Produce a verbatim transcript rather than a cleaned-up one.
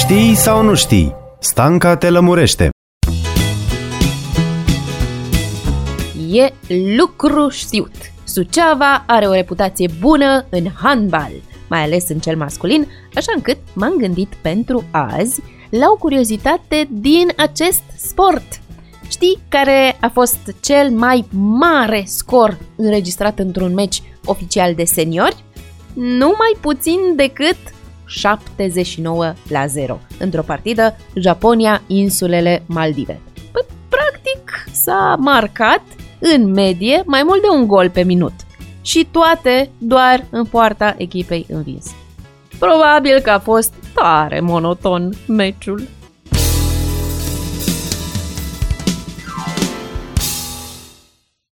Știi sau nu știi? Stanca te lămurește. E lucru știut. Suceava are o reputație bună în handbal, mai ales în cel masculin, așa încât m-am gândit pentru azi la o curiozitate din acest sport. Știi care a fost cel mai mare scor înregistrat într-un meci oficial de seniori? Nu mai puțin decât șaptezeci și nouă la zero, într-o partidă Japonia-Insulele Maldive. Păi, practic s-a marcat în medie mai mult de un gol pe minut și toate doar în poarta echipei învinse. Probabil că a fost tare monoton meciul.